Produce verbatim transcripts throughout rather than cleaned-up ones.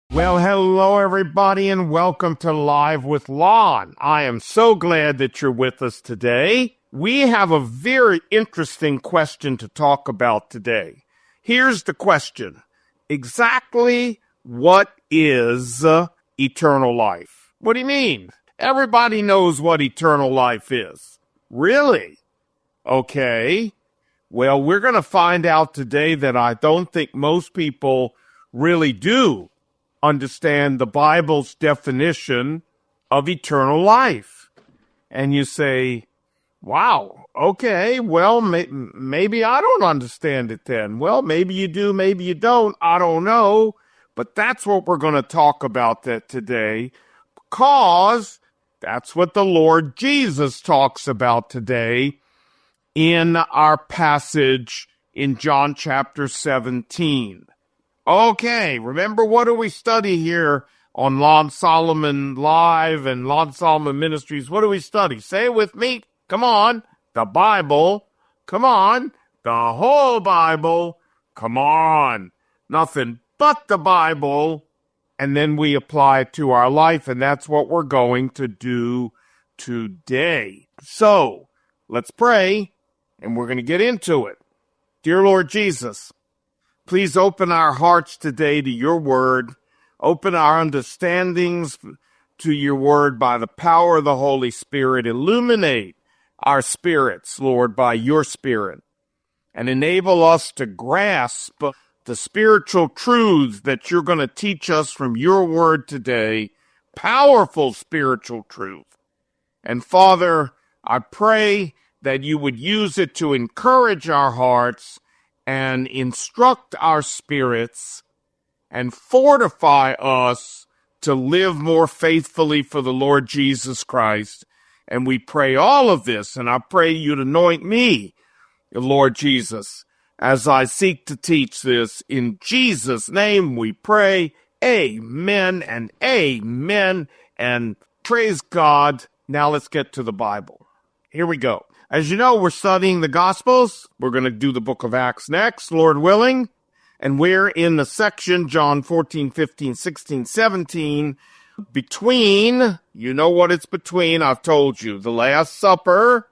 Well, hello, everybody, and welcome to Live with Lon. I am so glad that you're with us today. We have a very interesting question to talk about today. Here's the question. Exactly what is uh, eternal life? What do you mean? Everybody knows what eternal life is. Really? Okay. Well, we're going to find out today that I don't think most people really do understand the Bible's definition of eternal life. And you say, wow, okay, well, may- maybe I don't understand it then. Well, maybe you do, maybe you don't, I don't know. But that's what we're going to talk about that today, because that's what the Lord Jesus talks about today in our passage in John chapter seventeen. Okay, remember, what do we study here on Lon Solomon Live and Lon Solomon Ministries? What do we study? Say it with me. Come on. The Bible. Come on. The whole Bible. Come on. Nothing but the Bible. And then we apply it to our life, and that's what we're going to do today. So, let's pray, and we're going to get into it. Dear Lord Jesus, please open our hearts today to your word. Open our understandings to your word by the power of the Holy Spirit. Illuminate our spirits, Lord, by your Spirit, and enable us to grasp the spiritual truths that you're going to teach us from your word today. Powerful spiritual truth. And Father, I pray that you would use it to encourage our hearts and instruct our spirits and fortify us to live more faithfully for the Lord Jesus Christ. And we pray all of this, and I pray you'd anoint me, Lord Jesus, as I seek to teach this. In Jesus' name we pray. Amen and amen, and praise God. Now let's get to the Bible. Here we go. As you know, we're studying the Gospels. We're going to do the book of Acts next, Lord willing. And we're in the section, John fourteen, fifteen, sixteen, seventeen, between, you know what it's between, I've told you, the Last Supper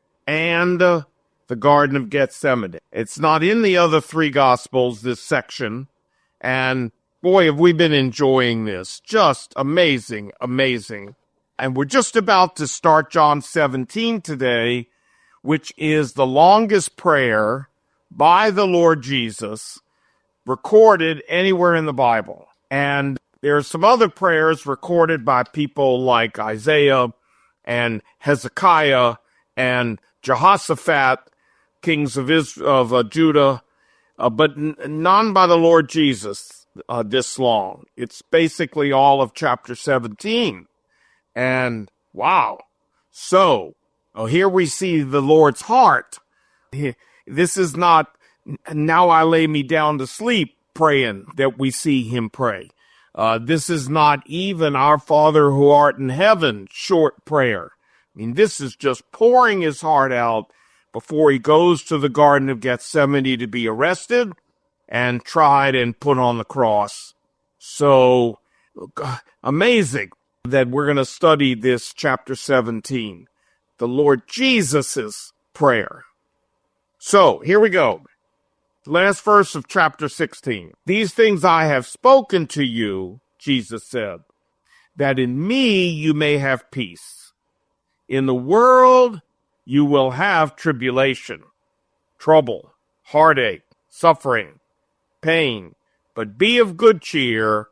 and uh, the Garden of Gethsemane. It's not in the other three Gospels, this section. And boy, have we been enjoying this. Just amazing, amazing. And we're just about to start John seventeen today, which is the longest prayer by the Lord Jesus recorded anywhere in the Bible. And there are some other prayers recorded by people like Isaiah and Hezekiah and Jehoshaphat, kings of Israel, of uh, Judah, uh, but n- none by the Lord Jesus uh, this long. It's basically all of chapter seventeen. And wow. So, oh, here we see the Lord's heart. This is not, now I lay me down to sleep praying that we see him pray. Uh, this is not even our Father who art in heaven short prayer. I mean, this is just pouring his heart out before he goes to the Garden of Gethsemane to be arrested and tried and put on the cross. So, amazing that we're going to study this chapter seventeen. The Lord Jesus' prayer. So, here we go. Last verse of chapter sixteen. These things I have spoken to you, Jesus said, that in me you may have peace. In the world you will have tribulation, trouble, heartache, suffering, pain. But be of good cheer.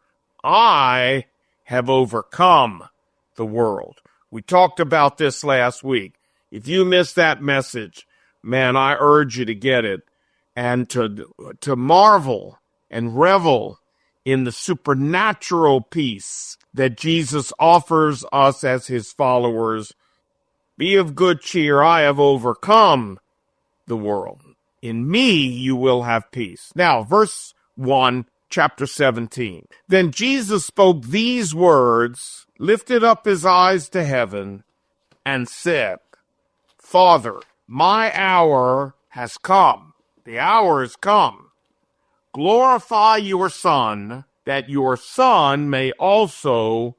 I have overcome the world. We talked about this last week. If you missed that message, man, I urge you to get it and to to marvel and revel in the supernatural peace that Jesus offers us as his followers. Be of good cheer, I have overcome the world. In me you will have peace. Now, verse one, chapter seventeen. Then Jesus spoke these words, lifted up his eyes to heaven, and said, Father, my hour has come. The hour has come. Glorify your Son, that your Son may also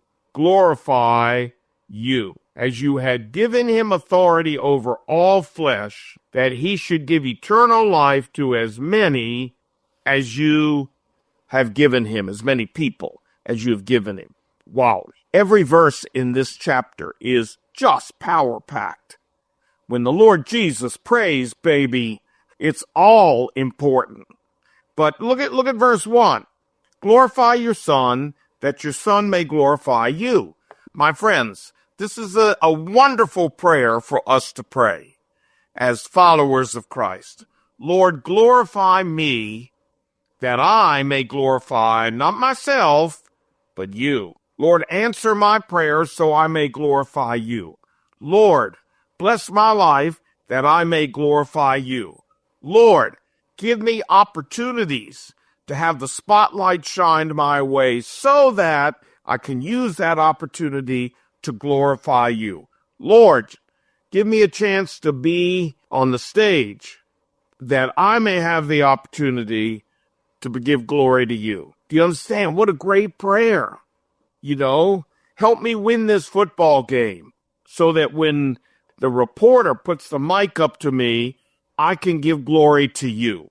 glorify you, as you had given him authority over all flesh, that he should give eternal life to as many as you have given him, as many people as you have given him. Wow. Every verse in this chapter is just power-packed. When the Lord Jesus prays, baby, it's all important. But look at look at verse one. Glorify your Son, that your Son may glorify you. My friends, this is a, a wonderful prayer for us to pray as followers of Christ. Lord, glorify me, that I may glorify not myself, but you. Lord, answer my prayers so I may glorify you. Lord, bless my life that I may glorify you. Lord, give me opportunities to have the spotlight shined my way so that I can use that opportunity to glorify you. Lord, give me a chance to be on the stage that I may have the opportunity to give glory to you. Do you understand? What a great prayer. You know, help me win this football game so that when the reporter puts the mic up to me, I can give glory to you.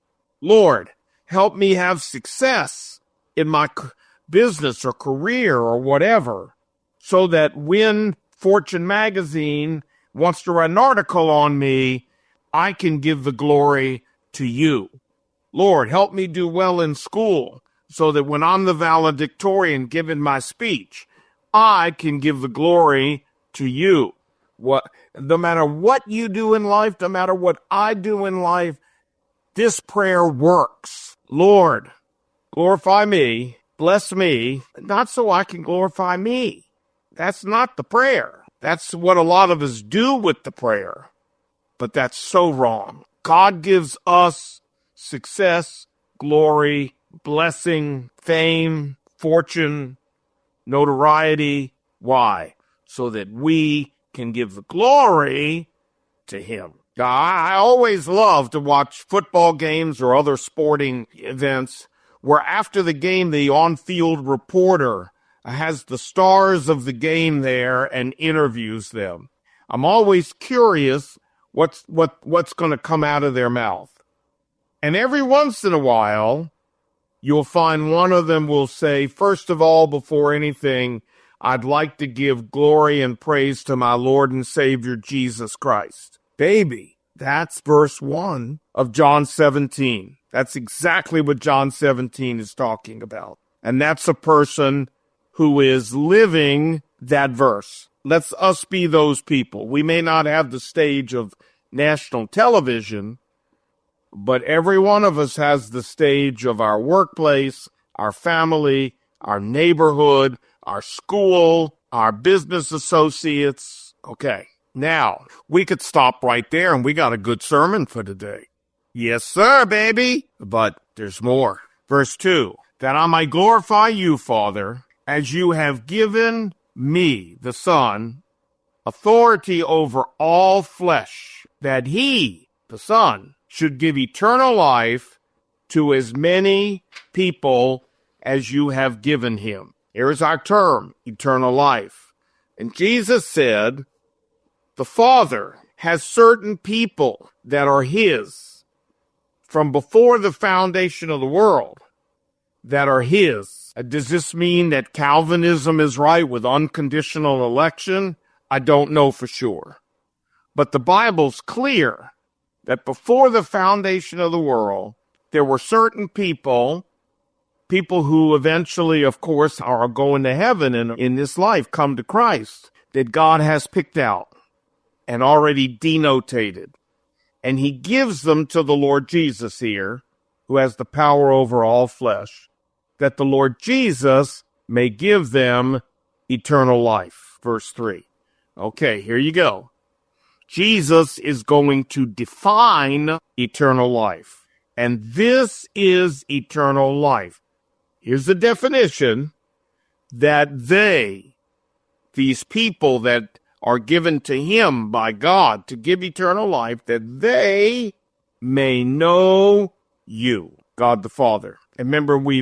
Lord, help me have success in my business or career or whatever, so that when Fortune magazine wants to write an article on me, I can give the glory to you. Lord, help me do well in school so that when I'm the valedictorian giving my speech, I can give the glory to you. What, no matter what you do in life, no matter what I do in life, this prayer works. Lord, glorify me, bless me, not so I can glorify me. That's not the prayer. That's what a lot of us do with the prayer. But that's so wrong. God gives us success, glory, blessing, fame, fortune, notoriety. Why? So that we can give the glory to him. I always love to watch football games or other sporting events where after the game, the on-field reporter has the stars of the game there and interviews them. I'm always curious what's what what's going to come out of their mouth. And every once in a while, you'll find one of them will say, first of all, before anything, I'd like to give glory and praise to my Lord and Savior, Jesus Christ. Baby, that's verse one of John seventeen. That's exactly what John seventeen is talking about. And that's a person who is living that verse. Let's us be those people. We may not have the stage of national television, but every one of us has the stage of our workplace, our family, our neighborhood, our school, our business associates. Okay, now, we could stop right there and we got a good sermon for today. Yes, sir, baby. But there's more. Verse two, that I might glorify you, Father, as you have given me, the Son, authority over all flesh, that he, the Son, should give eternal life to as many people as you have given him. Here's our term, eternal life. And Jesus said, the Father has certain people that are his from before the foundation of the world that are his. Does this mean that Calvinism is right with unconditional election? I don't know for sure. But the Bible's clear that before the foundation of the world, there were certain people, people who eventually, of course, are going to heaven and in this life come to Christ, that God has picked out and already denotated. And he gives them to the Lord Jesus here, who has the power over all flesh, that the Lord Jesus may give them eternal life. Verse three. Okay, here you go. Jesus is going to define eternal life. And this is eternal life. Here's the definition, that they, these people that are given to him by God to give eternal life, that they may know you, God the Father. And remember, we've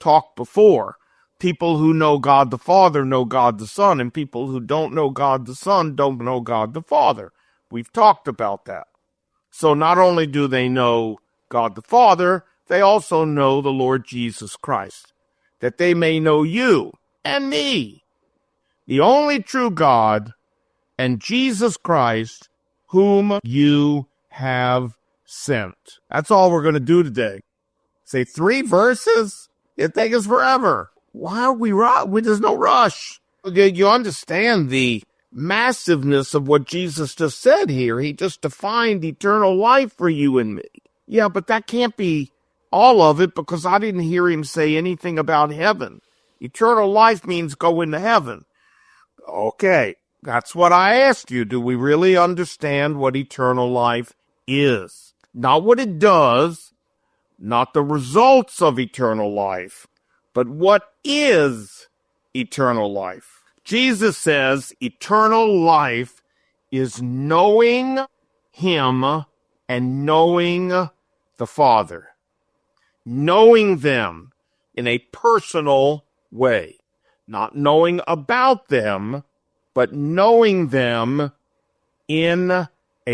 talked before. People who know God the Father know God the Son, and people who don't know God the Son don't know God the Father. We've talked about that. So not only do they know God the Father, they also know the Lord Jesus Christ, that they may know you and me, the only true God, and Jesus Christ, whom you have sent. That's all we're going to do today. Say three verses? It'd take us forever. Why are we rush? There's no rush. You understand the massiveness of what Jesus just said here. He just defined eternal life for you and me. Yeah, but that can't be all of it, because I didn't hear him say anything about heaven. Eternal life means go into heaven. Okay, that's what I asked you. Do we really understand what eternal life is? Not what it does, not the results of eternal life, but what is eternal life? Jesus says eternal life is knowing him and knowing the Father. Knowing them in a personal way. Not knowing about them, but knowing them in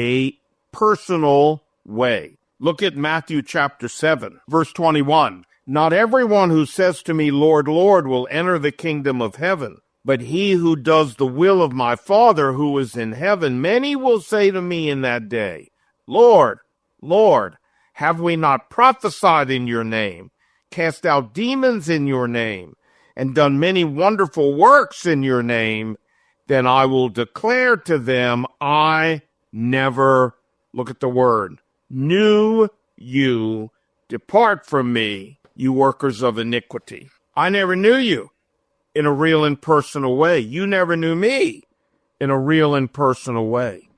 a personal way. Look at Matthew chapter seven, verse twenty-one. Not everyone who says to me, Lord, Lord, will enter the kingdom of heaven, but he who does the will of my Father who is in heaven. Many will say to me in that day, Lord, Lord, have we not prophesied in your name, cast out demons in your name, and done many wonderful works in your name? Then I will declare to them, I never, look at the word, knew you. Depart from me, you workers of iniquity. I never knew you in a real and personal way. You never knew me in a real and personal way.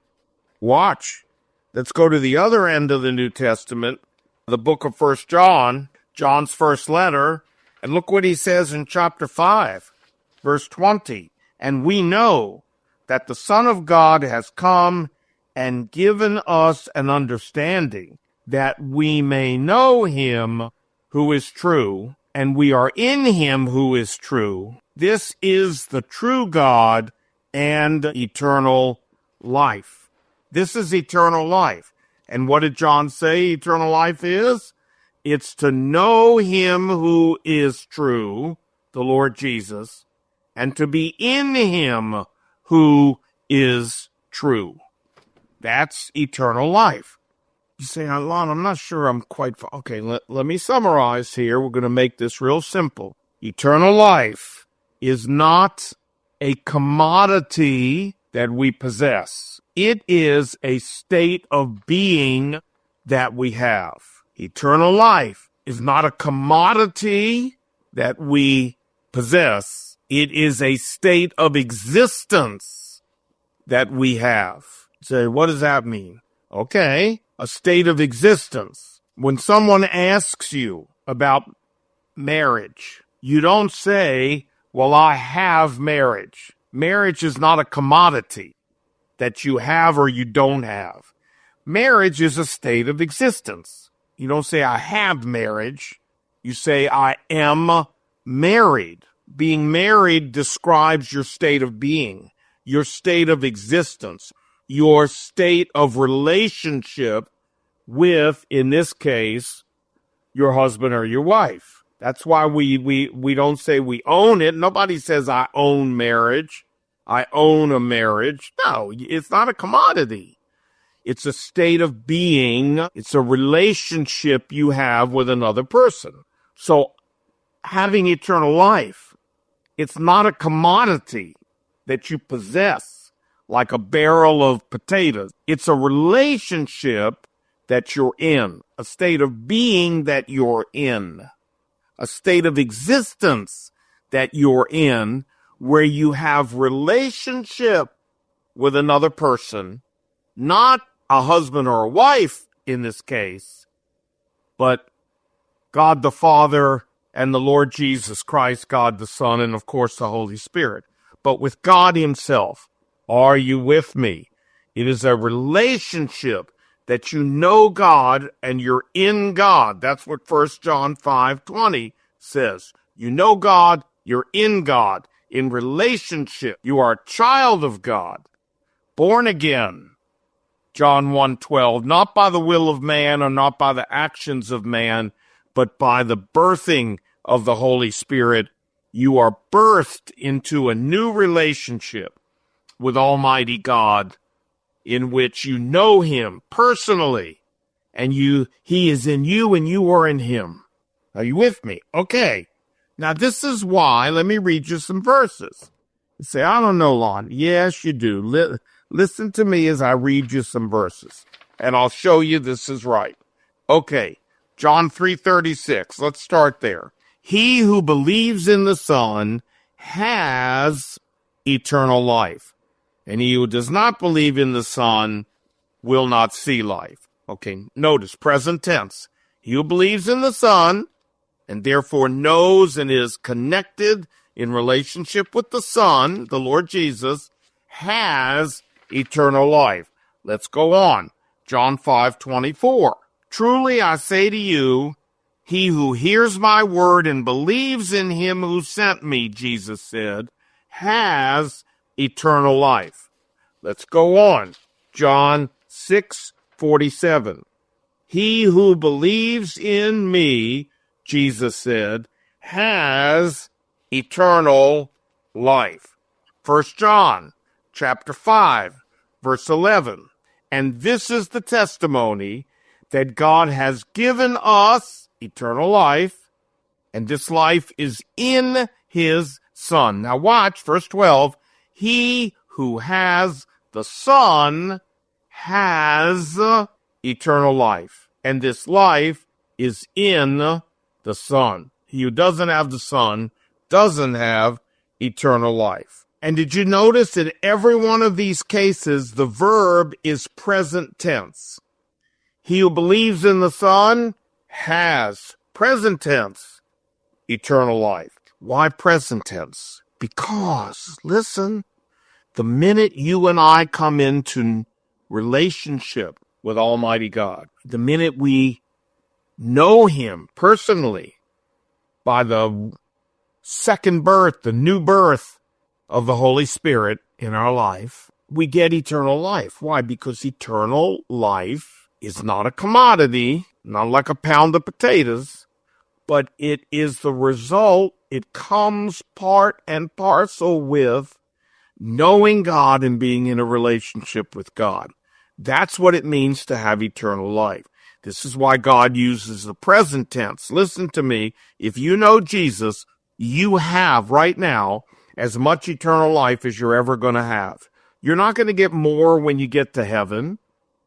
Watch. Let's go to the other end of the New Testament, the book of First John, John's first letter, and look what he says in chapter five, verse twenty. And we know that the Son of God has come and given us an understanding that we may know him who is true, and we are in him who is true. This is the true God and eternal life. This is eternal life. And what did John say eternal life is? It's to know him who is true, the Lord Jesus, and to be in him who is true. That's eternal life. You say, Lon, I'm not sure I'm quite... Fa-. Okay, let, let me summarize here. We're going to make this real simple. Eternal life is not a commodity that we possess. It is a state of being that we have. Eternal life is not a commodity that we possess. It is a state of existence that we have. Say, what does that mean? Okay, a state of existence. When someone asks you about marriage, you don't say, well, I have marriage. Marriage is not a commodity that you have or you don't have. Marriage is a state of existence. You don't say, I have marriage. You say, I am married. Being married describes your state of being, your state of existence, your state of relationship with, in this case, your husband or your wife. That's why we, we, we don't say we own it. Nobody says I own marriage. I own a marriage. No, it's not a commodity. It's a state of being. It's a relationship you have with another person. So having eternal life, it's not a commodity that you possess like a barrel of potatoes. It's a relationship that you're in, a state of being that you're in, a state of existence that you're in, where you have relationship with another person, not a husband or a wife in this case, but God the Father and the Lord Jesus Christ, God the Son, and of course the Holy Spirit. But with God himself. Are you with me? It is a relationship that you know God and you're in God. That's what First John five twenty says. You know God, you're in God, in relationship. You are a child of God, born again. John one twelve, not by the will of man or not by the actions of man, but by the birthing of the Holy Spirit. You are birthed into a new relationship with Almighty God, in which you know him personally, and you he is in you and you are in him. Are you with me? Okay. Now this is why, let me read you some verses. You say, I don't know, Lon. Yes, you do. Li- listen to me as I read you some verses, and I'll show you this is right. Okay, John three thirty-six. Let's start there. He who believes in the Son has eternal life, and he who does not believe in the Son will not see life. Okay, notice present tense. He who believes in the Son and therefore knows and is connected in relationship with the Son, the Lord Jesus, has eternal life. Let's go on. John five twenty-four. Truly I say to you, he who hears my word and believes in him who sent me, Jesus said, has eternal life. Let's go on. John six forty-seven. He who believes in me, Jesus said, has eternal life. First John chapter five, verse eleven. And this is the testimony that God has given us eternal life, and this life is in his Son. Now watch, verse twelve. He who has the Son has eternal life, and this life is in the Son. He who doesn't have the Son doesn't have eternal life. And did you notice in every one of these cases, the verb is present tense? He who believes in the Son has, present tense, eternal life. Why present tense? Because, listen, the minute you and I come into relationship with Almighty God, the minute we know him personally by the second birth, the new birth of the Holy Spirit in our life, we get eternal life. Why? Because eternal life is not a commodity, not like a pound of potatoes, but it is the result, it comes part and parcel with knowing God and being in a relationship with God. That's what it means to have eternal life. This is why God uses the present tense. Listen to me. If you know Jesus, you have right now as much eternal life as you're ever going to have. You're not going to get more when you get to heaven.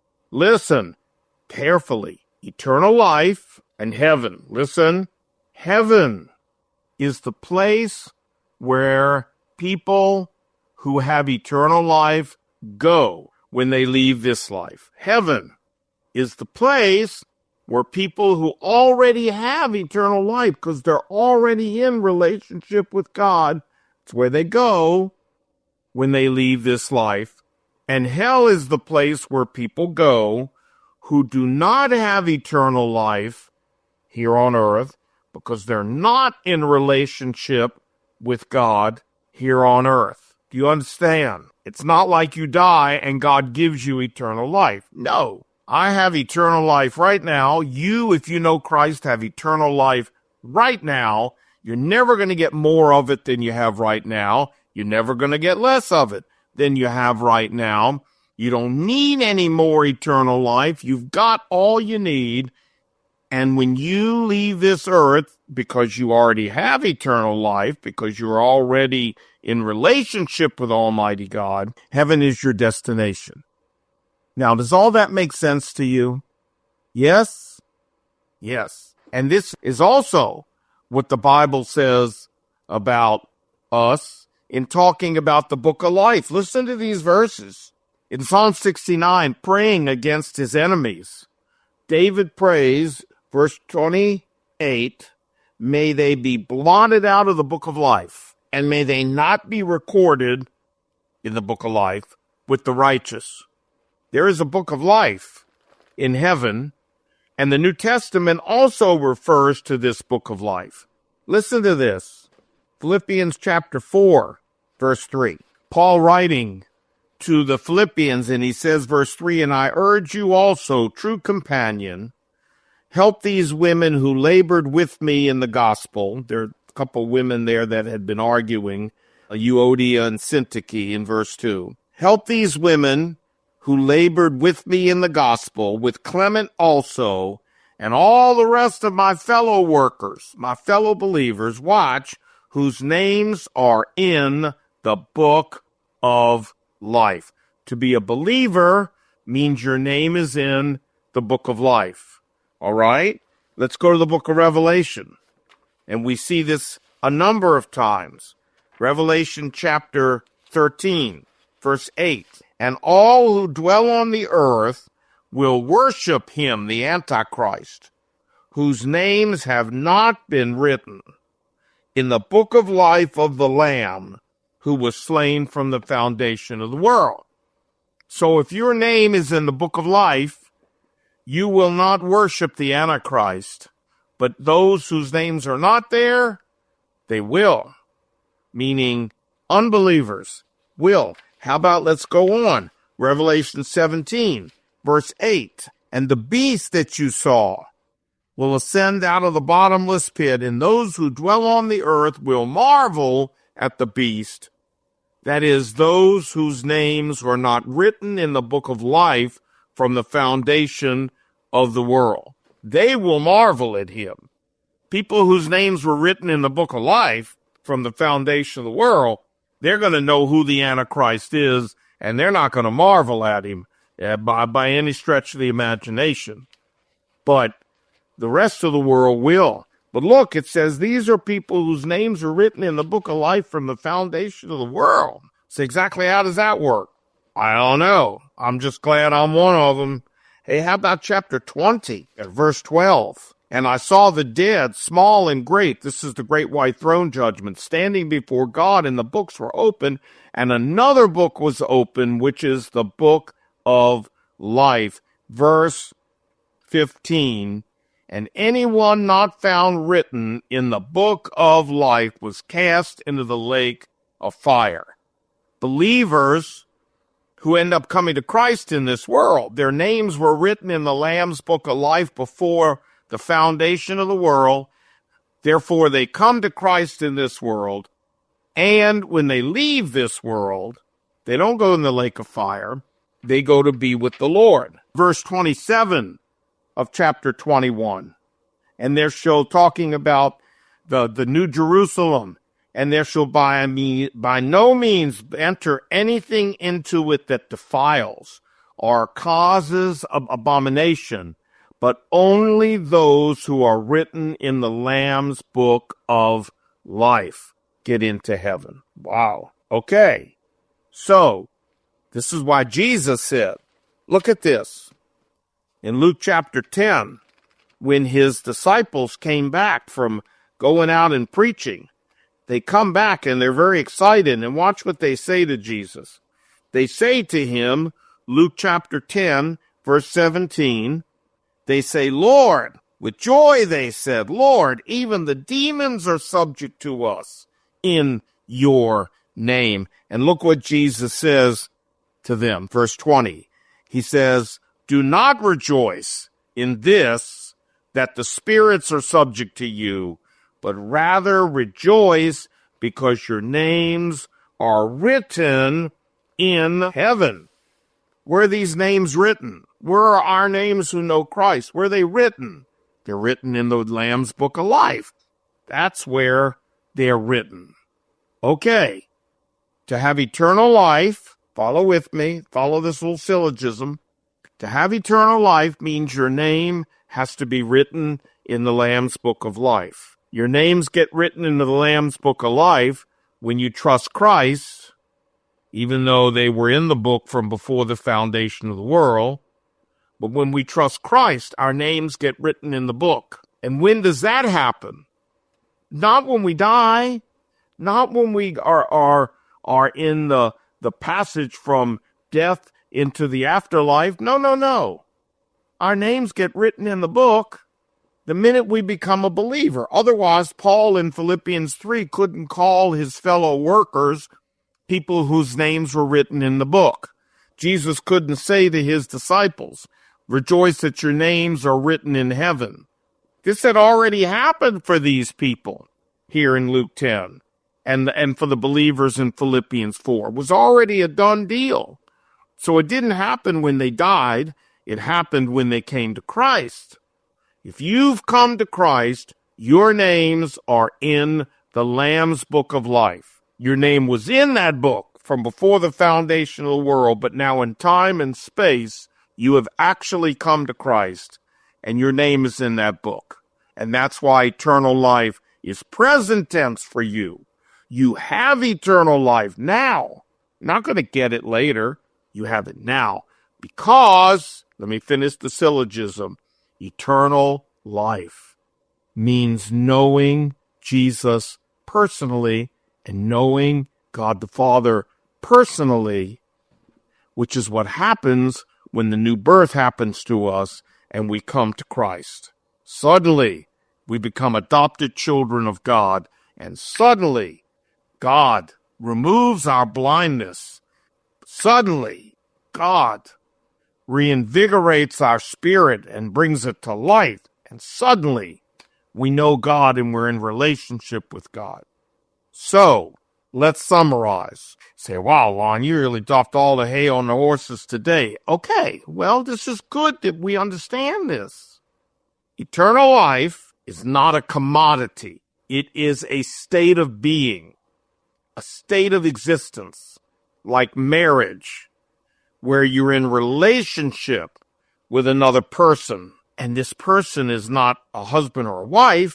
Listen carefully. Eternal life and heaven. Listen. Heaven is the place where people who have eternal life go when they leave this life. Heaven is the place where people who already have eternal life, because they're already in relationship with God, it's where they go when they leave this life. And hell is the place where people go who do not have eternal life here on earth because they're not in relationship with God here on earth. Do you understand? It's not like you die and God gives you eternal life. No. I have eternal life right now. You, if you know Christ, have eternal life right now. You're never going to get more of it than you have right now. You're never going to get less of it than you have right now. You don't need any more eternal life. You've got all you need. And when you leave this earth, because you already have eternal life, because you're already in relationship with Almighty God, heaven is your destination. Now, does all that make sense to you? Yes? Yes. And this is also what the Bible says about us in talking about the book of life. Listen to these verses. In Psalm sixty-nine, praying against his enemies, David prays, verse twenty-eight, may they be blotted out of the book of life, and may they not be recorded in the book of life with the righteous. There is a book of life in heaven, and the New Testament also refers to this book of life. Listen to this. Philippians chapter four, verse three. Paul writing to the Philippians, and he says, verse three, "And I urge you also, true companion, help these women who labored with me in the gospel." There are a couple women there that had been arguing, Euodia and Syntyche in verse two. "Help these women who labored with me in the gospel, with Clement also, and all the rest of my fellow workers," my fellow believers, watch, "whose names are in the book of life." To be a believer means your name is in the book of life. All right? Let's go to the book of Revelation. And we see this a number of times. Revelation chapter thirteen, verse eight. "And all who dwell on the earth will worship him," the Antichrist, "whose names have not been written in the book of life of the Lamb, who was slain from the foundation of the world." So if your name is in the book of life, you will not worship the Antichrist. But those whose names are not there, they will. Meaning unbelievers will. How about, let's go on. Revelation seventeen, verse eight. "And the beast that you saw will ascend out of the bottomless pit, and those who dwell on the earth will marvel at the beast." That is, those whose names were not written in the book of life from the foundation of the world. They will marvel at him. People whose names were written in the book of life from the foundation of the world, they're going to know who the Antichrist is, and they're not going to marvel at him uh, by, by any stretch of the imagination. But the rest of the world will. But look, it says these are people whose names are written in the book of life from the foundation of the world. So exactly how does that work? I don't know. I'm just glad I'm one of them. Hey, how about chapter twenty, at verse twelve? "And I saw the dead, small and great," this is the great white throne judgment, "standing before God, and the books were open, and another book was open, which is the book of life." Verse fifteen, "And anyone not found written in the book of life was cast into the lake of fire." Believers who end up coming to Christ in this world, their names were written in the Lamb's book of life before the foundation of the world. Therefore, they come to Christ in this world, and when they leave this world, they don't go in the lake of fire. They go to be with the Lord. Verse twenty-seven of chapter twenty-one. "And there shall," talking about the, the New Jerusalem, "and there shall by, me, by no means enter anything into it that defiles or causes ab- abomination, but only those who are written in the Lamb's book of life get into heaven." Wow. Okay. So, this is why Jesus said, look at this. In Luke chapter ten, when his disciples came back from going out and preaching, they come back and they're very excited, and watch what they say to Jesus. They say to him, Luke chapter ten, verse seventeen, they say, "Lord," with joy they said, "Lord, even the demons are subject to us in your name." And look what Jesus says to them. Verse twenty, he says, "Do not rejoice in this, that the spirits are subject to you, but rather rejoice because your names are written in heaven." Where are these names written? Where are our names who know Christ? Where are they written? They're written in the Lamb's book of life. That's where they're written. Okay. To have eternal life, follow with me, follow this little syllogism. To have eternal life means your name has to be written in the Lamb's book of life. Your names get written into the Lamb's book of life when you trust Christ, even though they were in the book from before the foundation of the world. But when we trust Christ, our names get written in the book. And when does that happen? Not when we die, not when we are are are in the, the passage from death into the afterlife. No, no, no. Our names get written in the book the minute we become a believer. Otherwise, Paul in Philippians three couldn't call his fellow workers people whose names were written in the book. Jesus couldn't say to his disciples, rejoice that your names are written in heaven. This had already happened for these people here in Luke ten, and, and for the believers in Philippians four. It was already a done deal. So it didn't happen when they died. It happened when they came to Christ. If you've come to Christ, your names are in the Lamb's book of life. Your name was in that book from before the foundation of the world, but now in time and space, you have actually come to Christ, and your name is in that book. And that's why eternal life is present tense for you. You have eternal life now. You're not going to get it later. You have it now. Because, let me finish the syllogism, eternal life means knowing Jesus personally and knowing God the Father personally, which is what happens when the new birth happens to us and we come to Christ. Suddenly, we become adopted children of God, and suddenly, God removes our blindness. Suddenly, God reinvigorates our spirit and brings it to life, and suddenly, we know God and we're in relationship with God. So, let's summarize. Say, wow, Lon, you really dropped all the hay on the horses today. Okay, well, this is good that we understand this. Eternal life is not a commodity. It is a state of being, a state of existence, like marriage, where you're in relationship with another person. And this person is not a husband or a wife,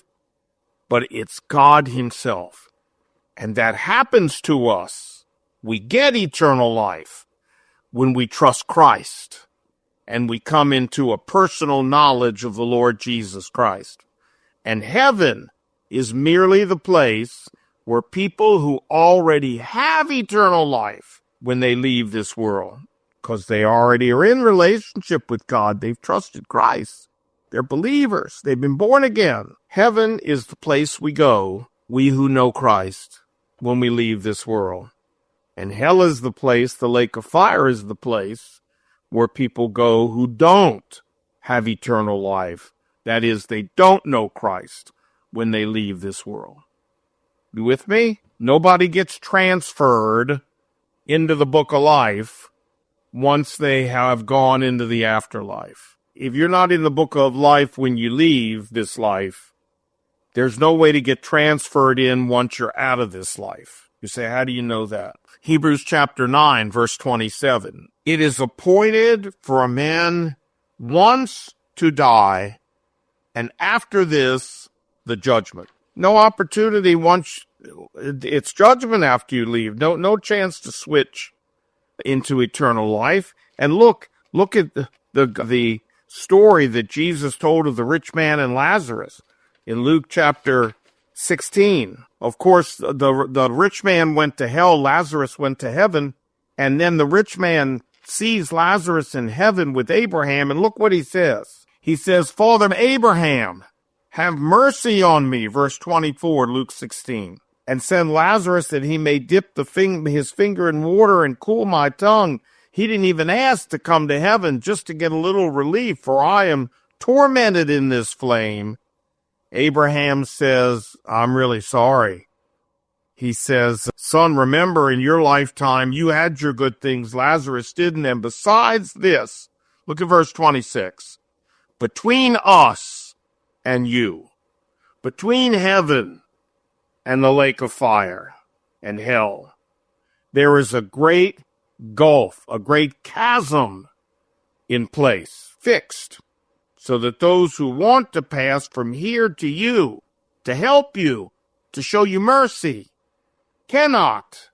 but it's God himself. And that happens to us. We get eternal life when we trust Christ and we come into a personal knowledge of the Lord Jesus Christ. And heaven is merely the place where people who already have eternal life when they leave this world, because they already are in relationship with God, they've trusted Christ, they're believers, they've been born again. Heaven is the place we go, we who know Christ, when we leave this world. And hell is the place, the lake of fire is the place where people go who don't have eternal life. That is, they don't know Christ when they leave this world. You with me? Nobody gets transferred into the book of life once they have gone into the afterlife. If you're not in the book of life when you leave this life, there's no way to get transferred in once you're out of this life. You say, how do you know that? Hebrews chapter nine, verse twenty-seven. It is appointed for a man once to die, and after this, the judgment. No opportunity once, it's judgment after you leave. No, no chance to switch into eternal life. And look, look at the, the, the story that Jesus told of the rich man and Lazarus in Luke chapter sixteen. Of course, the, the rich man went to hell, Lazarus went to heaven, and then the rich man sees Lazarus in heaven with Abraham, and look what he says. He says, Father Abraham, have mercy on me, verse twenty-four, Luke sixteen, and send Lazarus that he may dip the fing- his finger in water and cool my tongue. He didn't even ask to come to heaven just to get a little relief, for I am tormented in this flame. Abraham says, I'm really sorry. He says, son, remember in your lifetime you had your good things, Lazarus didn't, and besides this, look at verse twenty-six, between us and you, between heaven and the lake of fire and hell, there is a great gulf, a great chasm in place, fixed, so that those who want to pass from here to you, to help you, to show you mercy, cannot,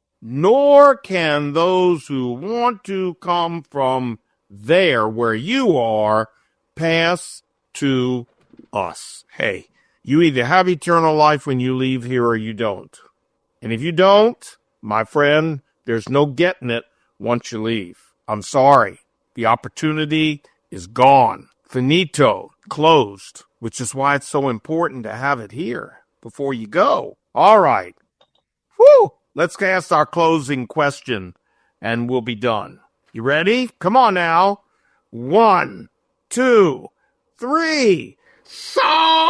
nor can those who want to come from there where you are pass to us. Hey, you either have eternal life when you leave here or you don't. And if you don't, my friend, there's no getting it once you leave. I'm sorry. The opportunity is gone. Finito. Closed. which is why it's so important to have it here before you go. All right. Whew. Let's ask our closing question, and we'll be done. You ready? Come on now. One, two, three. So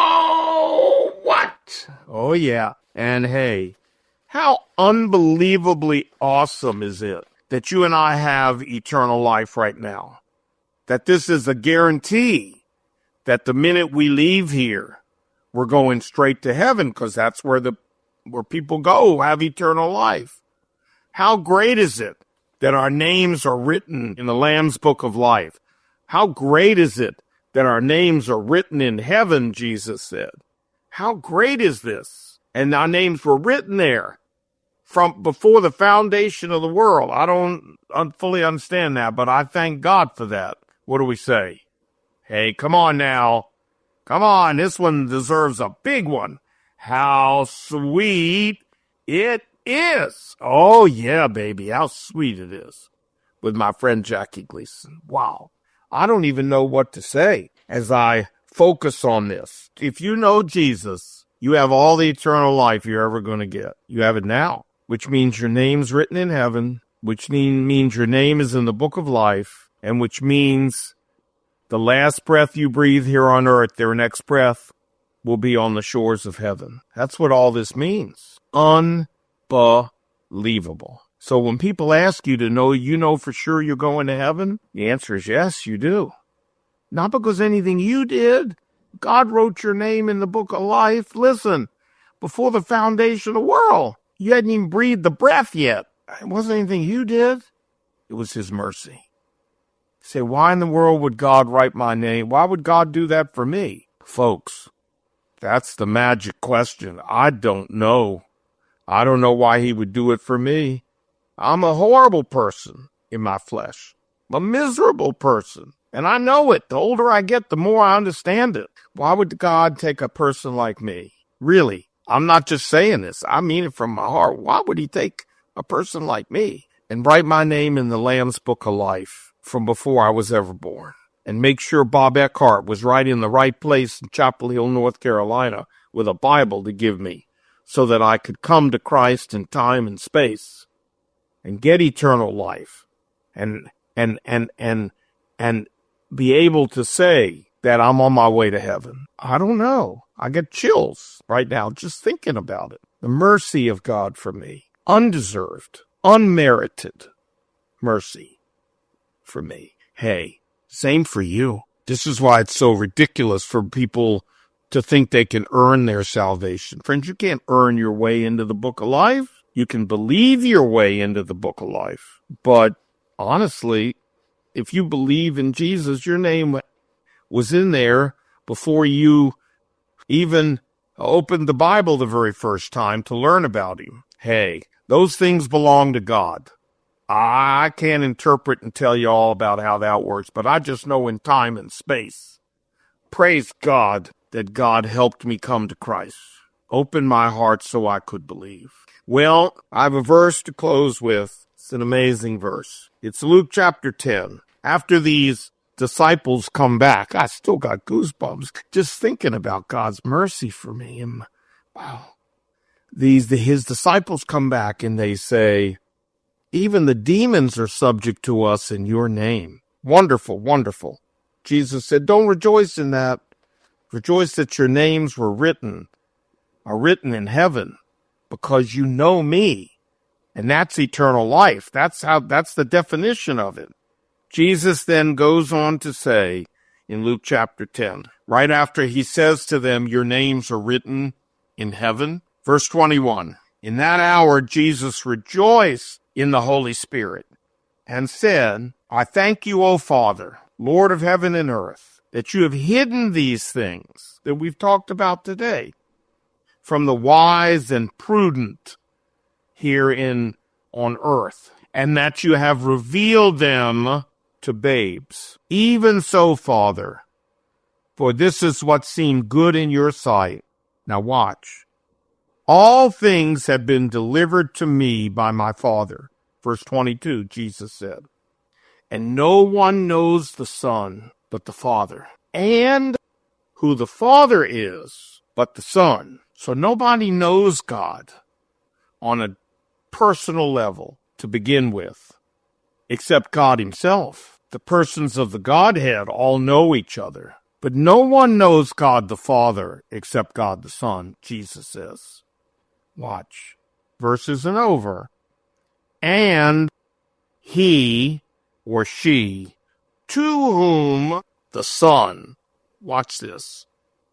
what? Oh, yeah. And hey, how unbelievably awesome is it that you and I have eternal life right now? That this is a guarantee that the minute we leave here, we're going straight to heaven, because that's where the where people go who have eternal life. How great is it that our names are written in the Lamb's Book of Life? How great is it that our names are written in heaven, Jesus said. How great is this? And our names were written there from before the foundation of the world. I don't un- fully understand that, but I thank God for that. What do we say? Hey, come on now. Come on, this one deserves a big one. How sweet it is. Oh, yeah, baby, how sweet it is. With my friend Jackie Gleason. Wow. I don't even know what to say as I focus on this. If you know Jesus, you have all the eternal life you're ever going to get. You have it now, which means your name's written in heaven, which mean, means your name is in the book of life, and which means the last breath you breathe here on earth, their next breath will be on the shores of heaven. That's what all this means. Unbelievable. So when people ask you to know, you know for sure you're going to heaven, the answer is yes, you do. Not because anything you did. God wrote your name in the book of life. Listen, before the foundation of the world, you hadn't even breathed the breath yet. It wasn't anything you did. It was his mercy. You say, why in the world would God write my name? Why would God do that for me? Folks, that's the magic question. I don't know. I don't know why he would do it for me. I'm a horrible person in my flesh. I'm a miserable person. And I know it. The older I get, the more I understand it. Why would God take a person like me? Really, I'm not just saying this. I mean it from my heart. Why would he take a person like me and write my name in the Lamb's Book of Life from before I was ever born? And make sure Bob Eckhart was right in the right place in Chapel Hill, North Carolina, with a Bible to give me so that I could come to Christ in time and space and get eternal life and, and, and, and, and be able to say that I'm on my way to heaven. I don't know. I get chills right now just thinking about it. The mercy of God for me. Undeserved, unmerited mercy for me. Hey, same for you. This is why it's so ridiculous for people to think they can earn their salvation. Friends, you can't earn your way into the book of life. You can believe your way into the book of life. But honestly, if you believe in Jesus, your name was in there before you even opened the Bible the very first time to learn about him. Hey, those things belong to God. I can't interpret and tell you all about how that works, but I just know in time and space. Praise God that God helped me come to Christ. Open my heart so I could believe. Well, I have a verse to close with. It's an amazing verse. It's Luke chapter ten. After these disciples come back, I still got goosebumps just thinking about God's mercy for me. And wow. These, the, his disciples come back and they say, even the demons are subject to us in your name. Wonderful, wonderful. Jesus said, don't rejoice in that. Rejoice that your names were written, are written in heaven, because you know me. And that's eternal life. That's how, that's the definition of it. Jesus then goes on to say in Luke chapter ten, right after he says to them, your names are written in heaven. Verse twenty-one, in that hour, Jesus rejoiced in the Holy Spirit and said, I thank you, O Father, Lord of heaven and earth, that you have hidden these things that we've talked about today from the wise and prudent here in on earth, and that you have revealed them to babes. Even so, Father, for this is what seemed good in your sight. Now watch. All things have been delivered to me by my Father. Verse twenty-two, Jesus said, and no one knows the Son but the Father, and who the Father is, but the Son. So nobody knows God on a personal level to begin with, except God himself. The persons of the Godhead all know each other, but no one knows God the Father except God the Son, Jesus says. Watch. Verse isn't over. And he or she to whom the Son, watch this,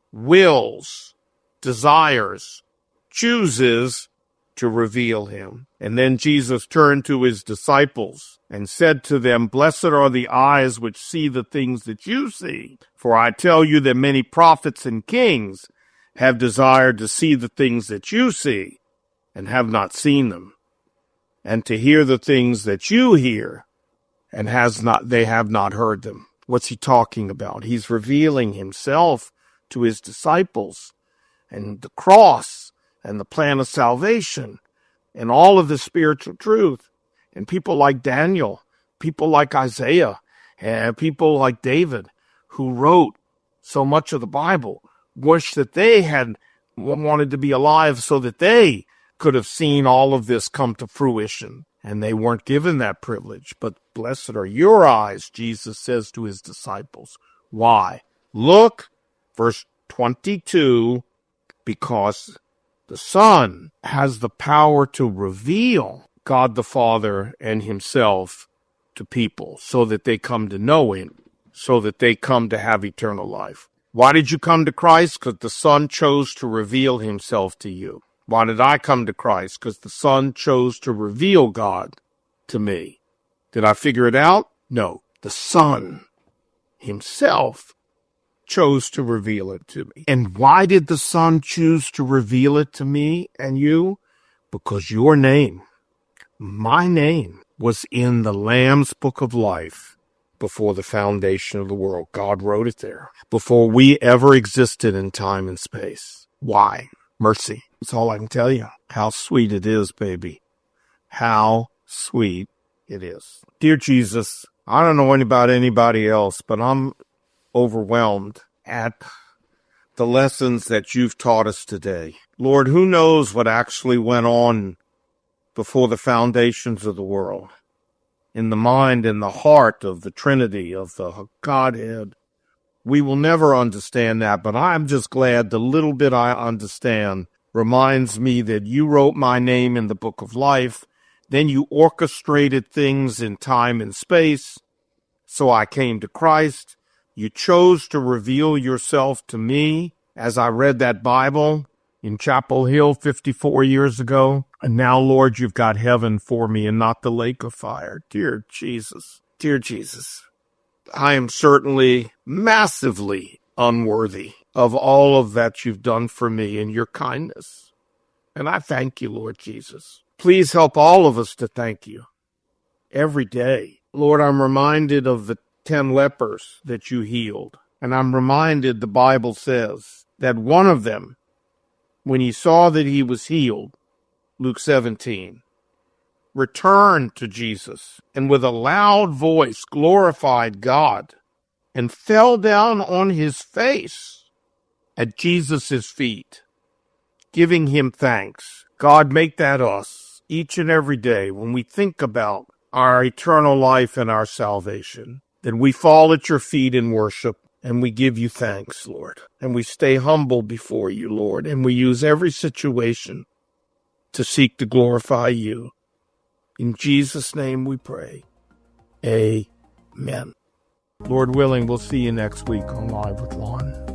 wills, desires, chooses to reveal him. And then Jesus turned to his disciples and said to them, Blessed are the eyes which see the things that you see. For I tell you that many prophets and kings have desired to see the things that you see and have not seen them, and to hear the things that you hear and has not they have not heard them. What's he talking about? He's revealing himself to his disciples and the cross and the plan of salvation and all of the spiritual truth. And people like Daniel, people like Isaiah, and people like David, who wrote so much of the Bible, wish that they had wanted to be alive so that they could have seen all of this come to fruition. And they weren't given that privilege. But blessed are your eyes, Jesus says to his disciples. Why? Look, verse twenty-two, because the Son has the power to reveal God the Father and himself to people so that they come to know him, so that they come to have eternal life. Why did you come to Christ? Because the Son chose to reveal himself to you. Why did I come to Christ? Because the Son chose to reveal God to me. Did I figure it out? No. The Son himself chose to reveal it to me. And why did the Son choose to reveal it to me and you? Because your name, my name, was in the Lamb's Book of Life before the foundation of the world. God wrote it there before we ever existed in time and space. Why? Mercy. That's all I can tell you. How sweet it is, baby. How sweet it is. Dear Jesus, I don't know about anybody else, but I'm overwhelmed at the lessons that you've taught us today. Lord, who knows what actually went on before the foundations of the world, in the mind and the heart of the Trinity, of the Godhead. We will never understand that, but I'm just glad the little bit I understand reminds me that you wrote my name in the book of life, then you orchestrated things in time and space, so I came to Christ. You chose to reveal yourself to me as I read that Bible in Chapel Hill fifty-four years ago. And now, Lord, you've got heaven for me and not the lake of fire. Dear Jesus, dear Jesus, I am certainly massively unworthy of all of that you've done for me and your kindness. And I thank you, Lord Jesus. Please help all of us to thank you every day. Lord, I'm reminded of the ten lepers that you healed. And I'm reminded the Bible says that one of them, when he saw that he was healed, Luke seventeen, returned to Jesus and with a loud voice glorified God and fell down on his face at Jesus' feet, giving him thanks. God, make that us each and every day when we think about our eternal life and our salvation, that we fall at your feet in worship and we give you thanks, Lord, and we stay humble before you, Lord, and we use every situation to seek to glorify you. In Jesus' name we pray. Amen. Lord willing, we'll see you next week on Live with Lon.